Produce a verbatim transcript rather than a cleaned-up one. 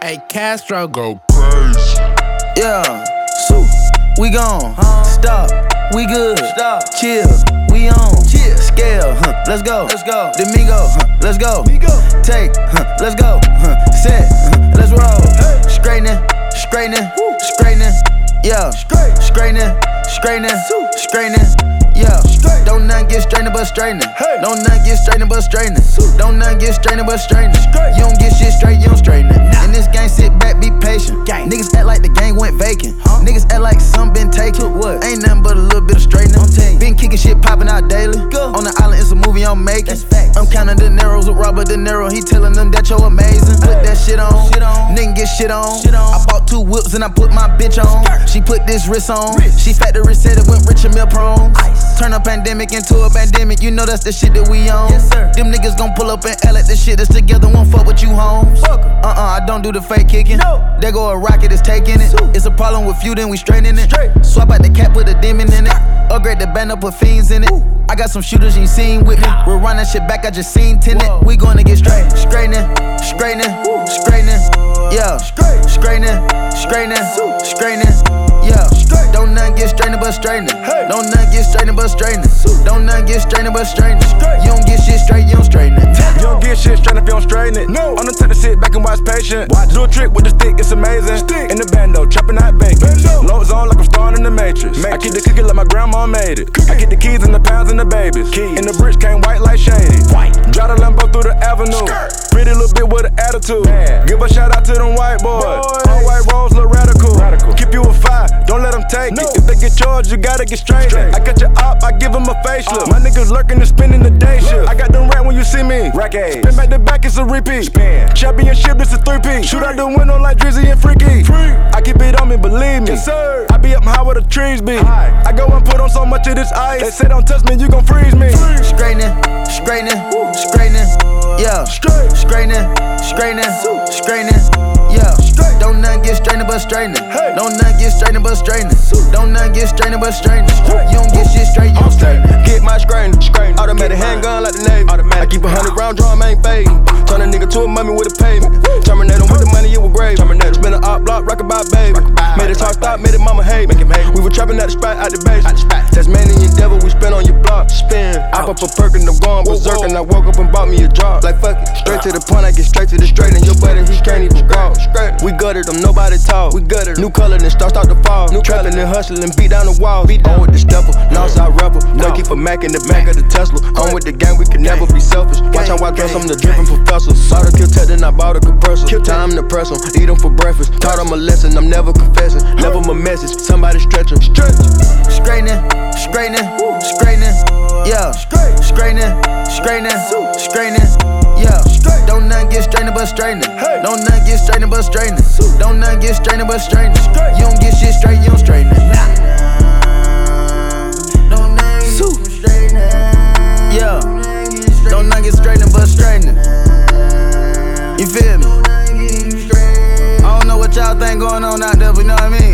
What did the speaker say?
Hey, Castro go crazy. Yeah, so we gone. Stop, we good. Stop, chill, we on. Chill, scale, huh? Let's go. Let's go. Domingo, huh? Let's go. Take, huh? Let's go. Huh? Set, huh? Let's roll. Straightening, straightening, straightening. Yeah, straightening, straightening, straightening. Yeah, don't nothing get straightening but straightening. Don't nothing get straightening but straightening. Don't nothing get straightening but straightening. You don't get shit straight, you don't straighten it. In this game, sit back, be patient. Niggas act like the game went vacant. Niggas act like some been taken. Ain't nothing but a little bit of straightening. Been kicking shit popping out daily. On the island, it's a movie I'm making. I'm counting the narrows with Robert De Niro. He telling them that you're amazing. Put that shit on. Nigga get shit on. I bought two whips and I put my bitch on. She put this wrist on. She factory said it went rich and meal prone. Turn a pandemic into a pandemic, you know that's the shit that we on. Yes, sir. Them niggas gon' pull up and L at the shit that's together, won't fuck with you, homes. Uh-uh, I don't do the fake kicking. No. There go a rocket, it's taking it. It's a problem with you, then we straightening it. Straight. Swap out the cap, put a demon in it. Upgrade the band up, put fiends in it. Ooh. I got some shooters you ain't seen with me. We'll run that shit back, I just seen tenant. We gonna get straight. Straightening, straightening, straightening. Yeah, straightening, straightening, straightening. Yeah, don't nothing get straightening but straightening. Don't nothing get straightening but straightening. Don't nothing get straightening but straightening. You don't get shit straight, you don't straighten it. You don't get shit straight if you don't straighten it. No. I'm the type to sit back and watch patient. Watch. Do a trick with the stick, it's amazing. Stick. In the bando, chopping out bacon. Loads on like I'm starring in the Matrix. Matrix. I keep the cookie like my grandma made it. Cookie. I get the keys and the pounds and the babies. Keys. And the bricks came white like shady. White. Drive the Lambo through the avenue. Skirt. Pretty little bit with an attitude. Bad. Give a shout out to them white boys. boys. All white rolls look radical. radical. Keep you a five, don't let them take no. it. If they get charged, you gotta get straight. straight. I got your op, I give them a facelift. Uh. My niggas lurking and spending the day shift. I got them rat when you see me. Rack A's. Spin back to back, it's a repeat. Spin. Championship, it's a three-peat. Shoot out the window like Drizzy and Freaky. Free. I keep it on me, believe me. Yes, sir. I be up high where the trees be. High. I go and put on so much of this ice. They say don't touch me, you gon' freeze me. Straightening, straightening, straightening. Yeah, straightening, straightening, straightening. Yeah, don't nothing get straightening but straightening. Don't nothing get straightening but straightening. Don't nothing get straightening but straightening. You don't get shit straight, you don't straighten. Get my straightening, straightening. Automatic handgun like the Navy. I keep a hundred round drum, ain't fading. Turn a nigga to a mummy with a pavement. Terminate him with the money, it was grave. Terminate. Spin a op block, rock about baby. Made it talk stop, made it mama hate. We were trapping at the spot, out the base. Tasmanian devil, we spin on your block. Spin. I pop a perk and I'm going berserk. And I woke up and bought me a job. Like fuck it, straight to the point, I get straight to the straight. And your buddy, he can't even walk. We gutted them, nobody talk. We gutted new color, then start start to fall. New trapping and hustling, beat down the walls. Beat down with the stepper, Northside rebel. No keep a Mac in the back of the Tesla. On with the gang, we can never be selfish. Watch how I dress, I'm the dripping professor. Saw the kill tech, then I bought a compressor. Time to press them, eat them for breakfast. Taught them a lesson, I'm never confessing. Never my message, somebody stretch them. Stretch. Straightening, straightening, straightening. Yeah, straightening, straightening, straightening. Yeah, don't nothing get straightening but straightening. Don't nothing get straightening but straightening. Don't nothing get straightening but straightening. You don't get shit straight, you don't straighten it. Don't nothing get straightening. Yeah, don't nothing get straightening but straightening. You feel me? I don't know what y'all think going on out there, but you know what I mean?